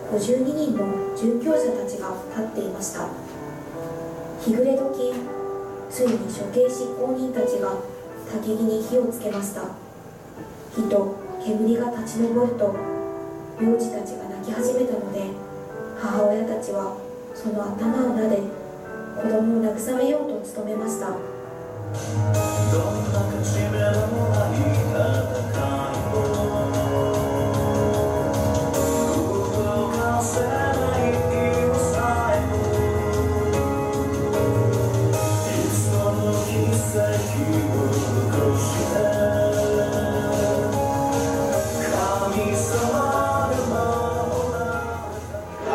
52人の殉教者たちが立っていました。日暮れ時、ついに処刑執行人たちが焚き木に火をつけました。火と煙が立ち上ると、幼児たちが泣き始めたので、母親たちはその頭を撫で、子供を慰めようと努めました。どんな勝ち目のない戦いも動かせない今さえも、いつの奇跡を残して神様で守られ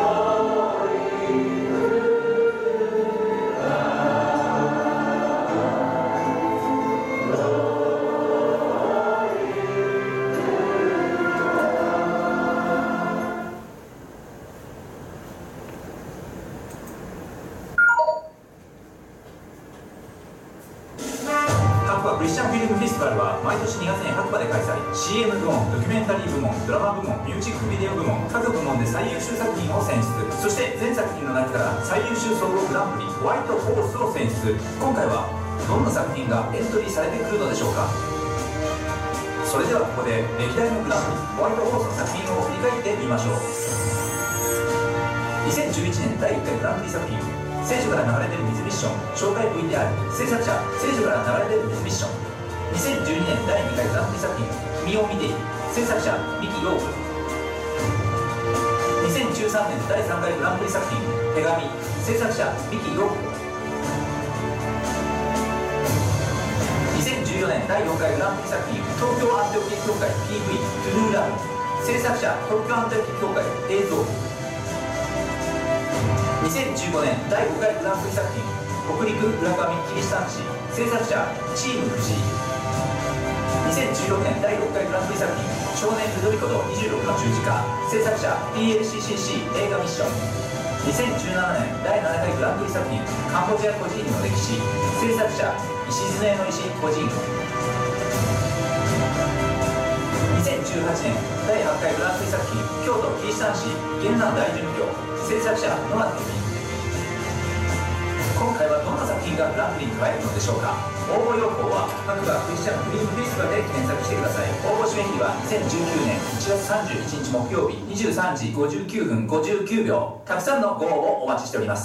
クリスチャンフィルムフェスティバルは毎年2月に白馬で開催。 CM 部門、ドキュメンタリー部門、ドラマ部門、ミュージックビデオ部門、各部門で最優秀作品を選出。そして全作品の中から最優秀総合グランプリホワイトホースを選出。今回はどんな作品がエントリーされてくるのでしょうか。それではここで歴代のグランプリホワイトホースの作品を振り返ってみましょう。2011年第1回グランプリ作品、聖書から流れ出る水ミッション紹介 VTR、 制作者聖書から流れ出る水ミッション。2012年第2回グランプリ作品君を見ている、制作者三木陽子。2013年第3回グランプリ作品手紙、制作者三木陽子。2014年第4回グランプリ作品東京アンテオキ協会 PV トゥルーラブ、制作者東京アンテオキ協会映像。2015年第5回グランプリ作品北陸村上キリシタン市、制作者チーム藤井。2016年第6回グランプリ作品少年ルドリコと26の十字架、制作者 PLCCC 映画ミッション。2017年第7回グランプリ作品カンボジア孤児院の歴史、制作者石津江の石孤児院。2018年第8回グランプリ作品京都キリシタン市元南大殉教、制作者野間天美。今回はどんな作品がグランプリに輝くのでしょうか。応募要項は白馬クリスチャンフィルムフェスティバルで検索してください。応募締め切りは2019年1月31日木曜日23時59分59秒。たくさんのご応募お待ちしております。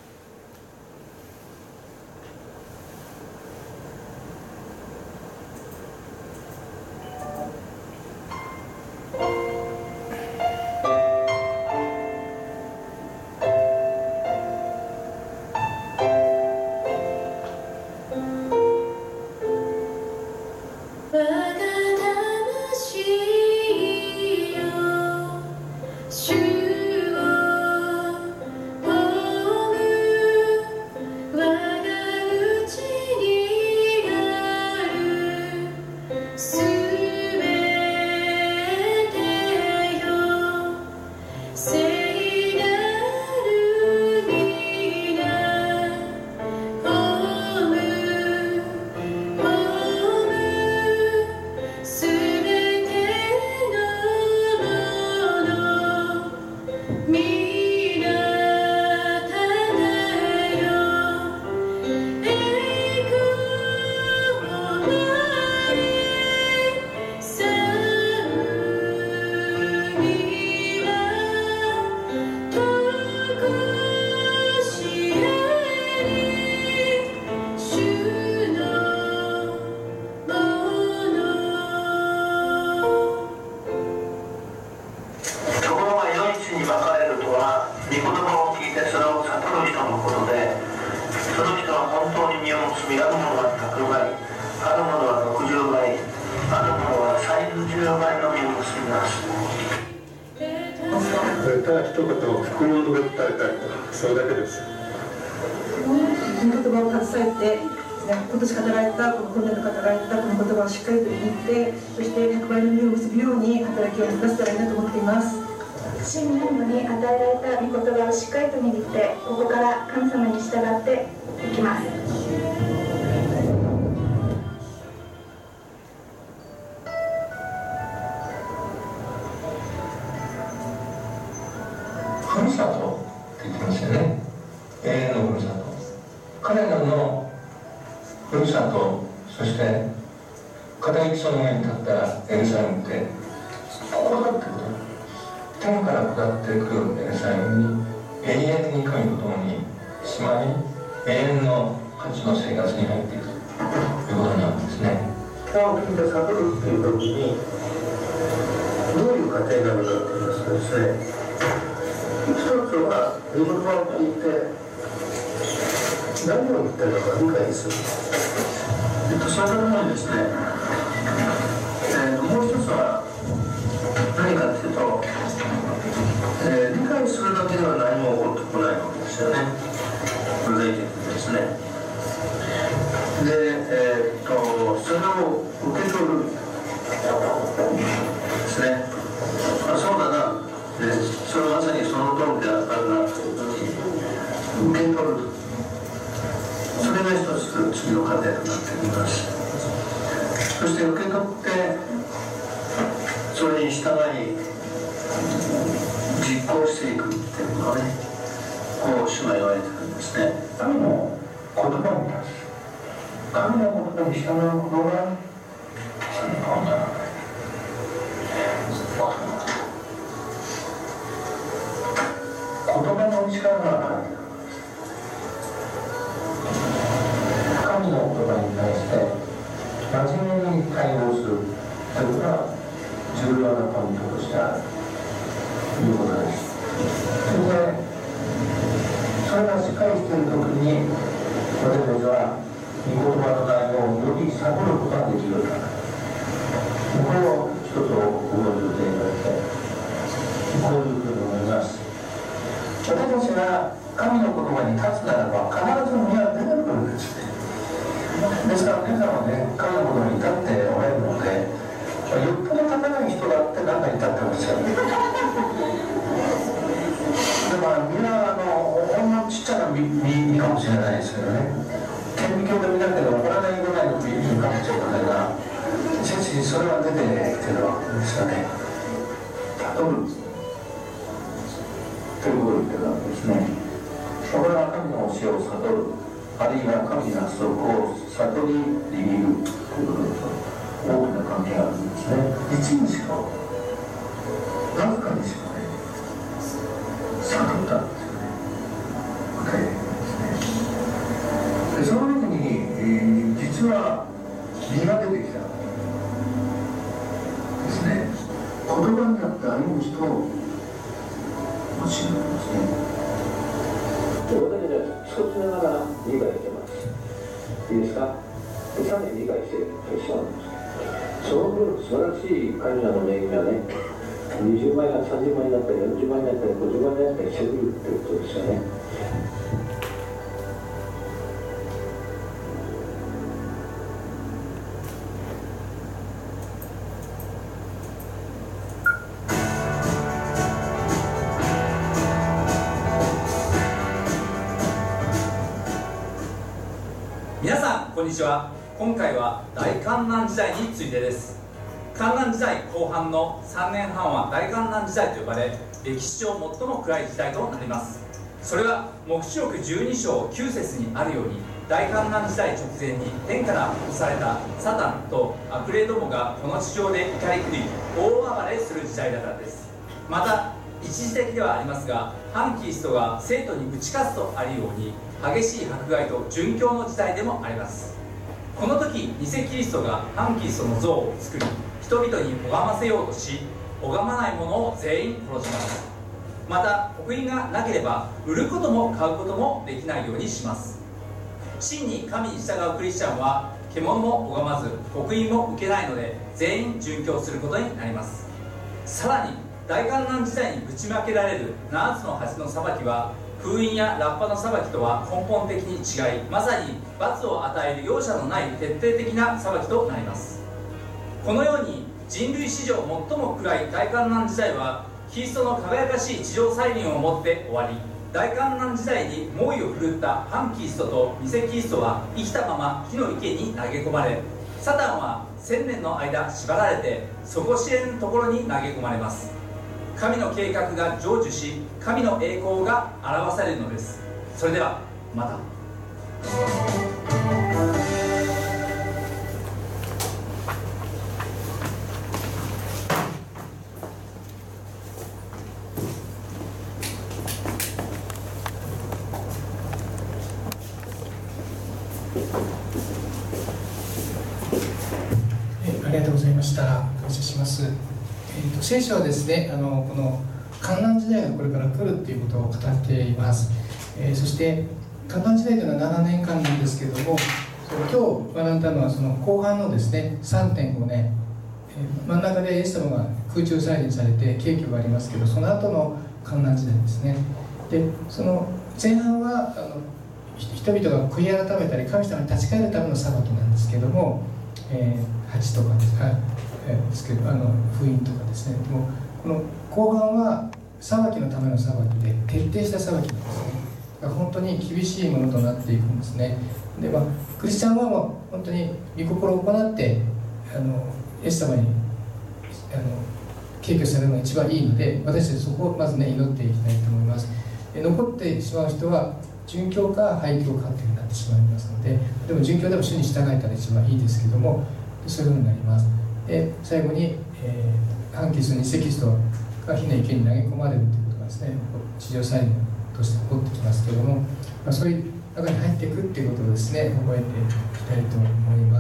ただ一言福音を述べ伝えたいと、それだけです。 この言葉を携えて、今年語られた、この本年の語られたこの言葉をしっかりと握って、そして100倍の実を結ぶように働きを目指せたらいいなと思っています。 新日本語に与えられた御言葉をしっかりと握って、ここから神様に従っていきます。 ふるさとって言ってますよね。永遠のふるさと。彼らのふるさと、そして片木その上に立ったエルサレムってここだってこと。天から下ってくるエルサレムに永遠に神と共にしまい、永遠の価値の生活に入っていくということなんですね。 北を聞いて悟るっていう時にどういう過程なのかと言いますとですね、一つは御言葉を聞いて何を言ってるのか理解する、それとともにですね、もう一つは何かというと、理解するだけでは何も起こってこないわけですよね。具体的にですね。で、それを受け取るですね。あ、そうだな、それはまさにその通りであるなというふうに受け取る、それが一つ次の過程となっています。そして受け取ってそれに従い実行していくっていうのはね、こう主が言われてるんですね。 神の言葉に対する、神の言葉に従うことが信仰にならない言葉の力がある。神の言葉に対して真面目に対応するというのが重要なポイントとしてあるということです。それがしっかりしているときに私たちは御言葉の内容をより悟ることができるから、これを一つ覚えておいていただきたい、こういうふうに思います。私たちが神の言葉に立つならば必ず身は出てくるんですね。ですから皆さんはね、神の言葉に立っておられるので、よっぽど立たない人だって中に立ってますよね。でも身はほんのちっちゃな身かもしれないですけどね、顕微鏡で見なければわからないぐらいの身かもしれませんが、しかしそれは出てきてるわけですよね。悟るということを言ってるわけですね。これは神の教えを悟る、あるいは神の約束を悟りに見るということと大きな関係があるんですね。一にしろわずかにしろね、悟ったんですよね。具体的にですね。でその時に、実は身が出てきたですね。言葉によって歩む人を教えるんですね。私たちは少しながら理解してます。いいですか？さらに理解してしまうんです。その分素晴らしい神様の恵みはね、20倍が30倍になったり40倍になったり50倍になったりしてくるということですよね。 皆さんこんにちは。今回は大観覧時代についてです。観覧時代後半の3年半は大観覧時代と呼ばれ、歴史上最も暗い時代となります。それは黙示録12章9節にあるように、大観覧時代直前に天から落とされたサタンと悪霊どもがこの地上で怒り狂い大暴れする時代だからです。また一時的ではありますが、反キリストが生徒に打ち勝つとあるように激しい迫害と殉教の時代でもあります。この時偽キリストが反キリストの像を作り、人々に拝ませようとし、拝まない者を全員殺します。また福音がなければ売ることも買うこともできないようにします。真に神に従うクリスチャンは獣も拝まず福音も受けないので、全員殉教することになります。さらに大観覧時代にぶちまけられる7つの橋の裁きは、封印やラッパの裁きとは根本的に違い、まさに罰を与える容赦のない徹底的な裁きとなります。このように人類史上最も暗い大観覧時代は、キリストの輝かしい地上再臨をもって終わり、大観覧時代に猛威を振るった反キリストと偽キリストは生きたまま火の池に投げ込まれ、サタンは1000年の間縛られて底知れぬところに投げ込まれます。 神の計画が成就し、神の栄光が表されるのです。それではまた。 ありがとうございました。感謝します。聖書はですね、この患難時代がこれから来るということを語っています。そして患難時代というのは7年間なんですけれども、今日学んだのはその後半のですね 3.5 年、真ん中でイエス様が空中再臨されて景挙がありますけど、その後の患難時代ですね。でその前半は人々が悔い改めたり神様に立ち返るための裁きなんですけども、8とかですけど封印とかですね。でもこの後半は裁きのための裁きで徹底した裁きなんですね。本当に厳しいものとなっていくんですね。でクリスチャンはもう本当に御心を行ってイエス様に敬虚されるのが一番いいので、私たちそこをまずね祈っていきたいと思います。残ってしまう人は殉教か廃教かっていうになってしまいますので、でも殉教でも主に従えたら一番いいですけども、そういうふうになります。で最後に、反キリスト偽キリストが火の池に投げ込まれるということがですね、地上災害として起こってきますけれども、そういう中に入っていくっていうことをですね覚えていきたいと思います。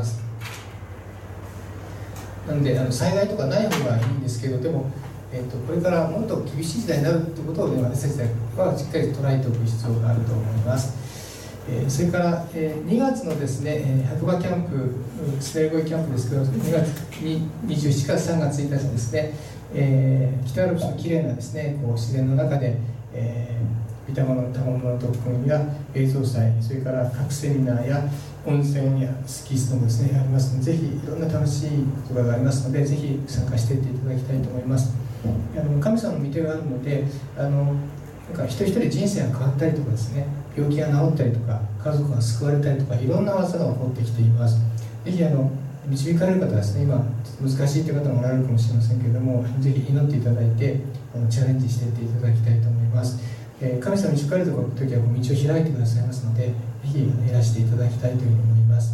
なので災害とかない方がいいんですけど、でも、これからもっと厳しい時代になるってことを、ね、私たちはしっかり捉えておく必要があると思います。それから、2月のですね白馬キャンプ、スペルゴイキャンプですけど、2月27から3月1日ですね、北アルプスのきれいなですねこう自然の中で、御霊の賜物の特訓や映像祭、それから各セミナーや温泉やスキースノボですねありますので、ぜひいろんな楽しいことがありますので、ぜひ参加していっていただきたいと思います。神様の御手があるので、なんか一人一人人生が変わったりとかですね、病気が治ったりとか家族が救われたりとか、いろんな技が起こってきています。ぜひ導かれる方はですね、今難しいという方もおられるかもしれませんけれども、ぜひ祈っていただいてチャレンジしていっていただきたいと思います。神様に導かれる時は道を開いてくださいますので、ぜひいらしていただきたいというふうに思います。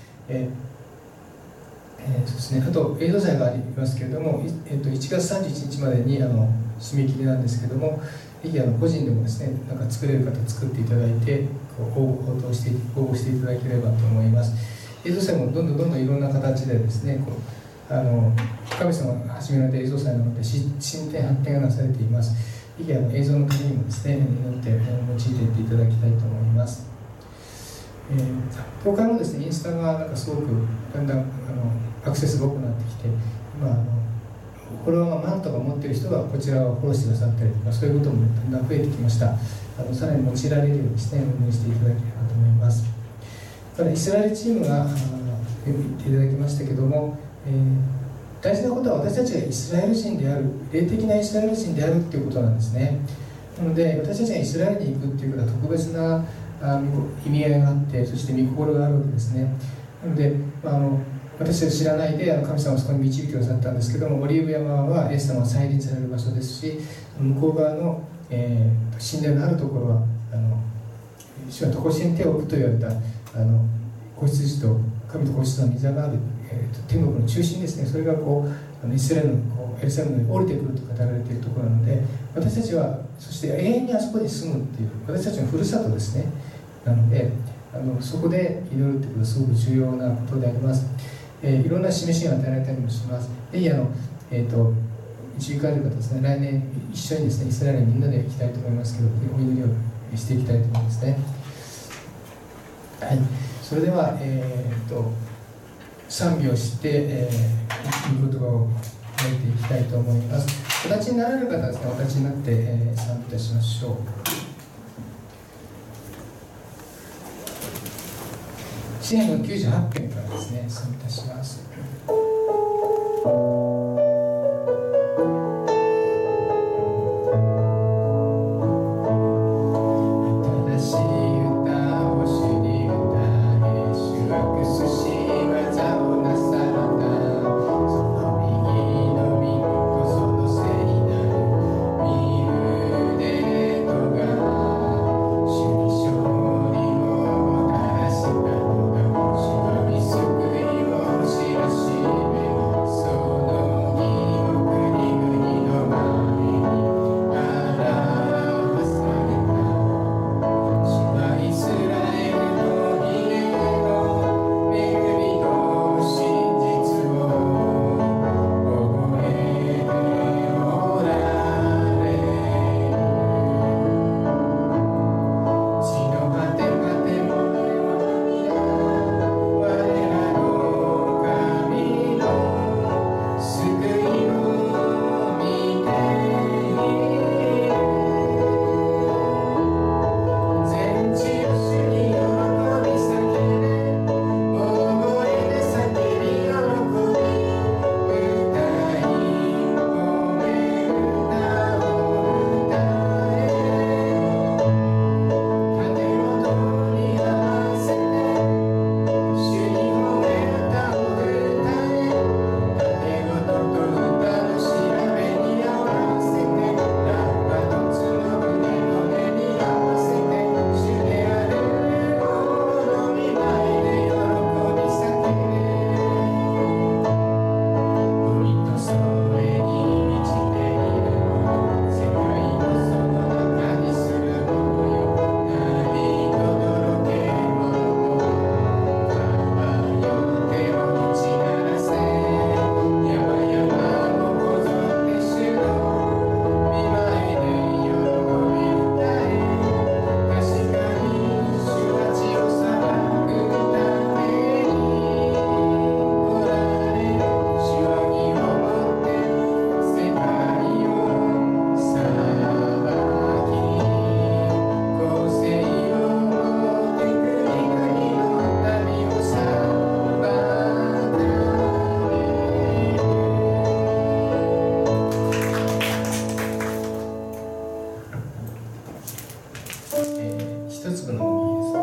そうですね、あと映像祭がありますけれども、1月31日までに締め切りなんですけれども、ぜひ個人でもですねなんか作れる方作っていただいて応募していただければと思います。映像祭もどんどんいろんな形でですね神様が始められた映像祭なので進展発展がなされています。ぜひ映像のためにもですね祈って用いていっていただきたいと思います。教会もですねインスタがなんかすごくだんだんアクセスが多くなってきて、今フォロワーがマントが持っている人がこちらをフォローしてくださったりとか、そういうこともだんだん増えてきました。さらに用いられるようにですね運営していただければと思います。ただイスラエルチームが言っていただきましたけども、大事なことは私たちがイスラエル人である、霊的なイスラエル人であるということなんですね。なので私たちがイスラエルに行くということは特別な意味合いがあって、そして御心があるわけですね。なので、私たち知らないで神様はそこに導いてくださったんですけども、オリーブ山はイエス様が再臨される場所ですし、向こう側の、神殿のあるところは主は常しえに手を置くと言われた子羊と神と子羊の御座がある、天国の中心ですね。それがイスラエルのエルサレムに降りてくると語られているところなので、私たちはそして永遠にあそこに住むっていう私たちのふるさとですね。なのでそこで祈るということはすごく重要なことであります。いろんな示しが与えられたりもします。ぜひ導かれる方ですね、来年一緒にですねイスラエルにみんなで行きたいと思いますけど、お祈りをしていきたいと思いますね。はい、それでは、賛美をして、いい言葉を書いていきたいと思います。お立ちになられる方はですね、お立ちになって、賛美いたしましょう。詩篇の98編からですね、賛美いたします。 「 粒の麦です。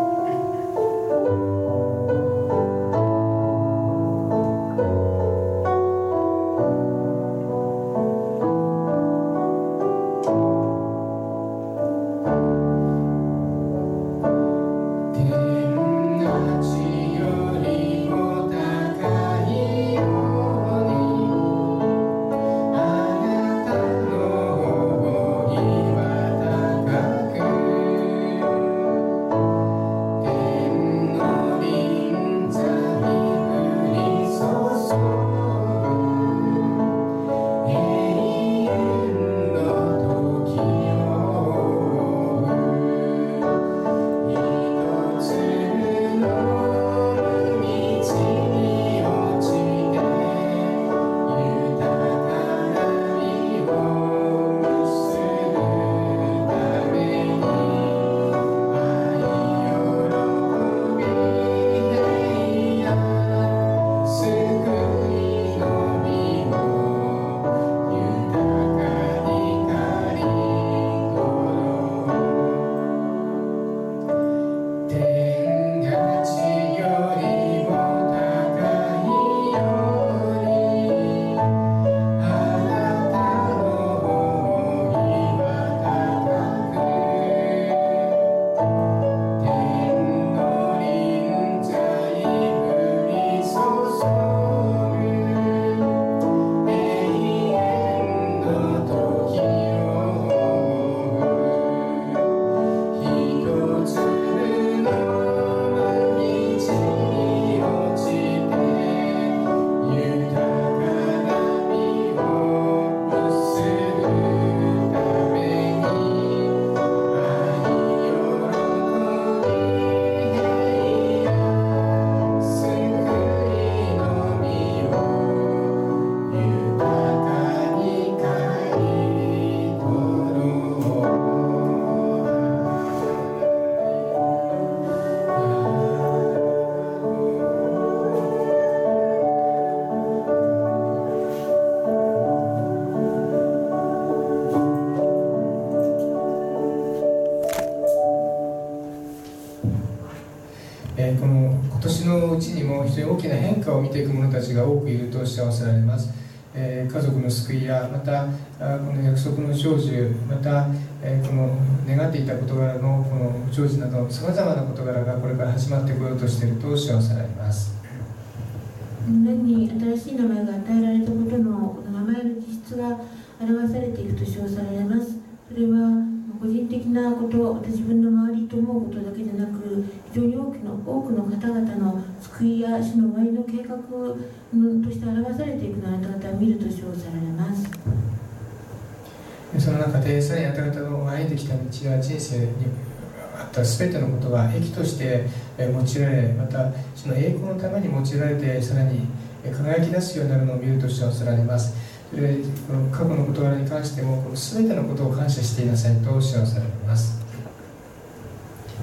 この今年のうちにも非常に大きな変化を見ていく者たちが多くいると幸せられます。家族の救いや、またこの約束の成就、またこの願っていた事柄のこの成就などさまざまな事柄がこれから始まってこようとしていると幸せられます。 何に新しい名前が与えられたことのこの名前の実質が表されていると称されます。それは個人的なこと、自分の周りと思うことだけでなく、非常に多くの方々の救いや死の終わりの計画として表されていくのをあなた方は見ると称されます。 その中でさらにあなた方の歩んできた道や人生にあった全てのことが益として用いられ、またその栄光のために用いられてさらに輝き出すようになるのを見ると称されます。それでこの過去の事柄に関してもこの全てのことを感謝していなさいと称されます。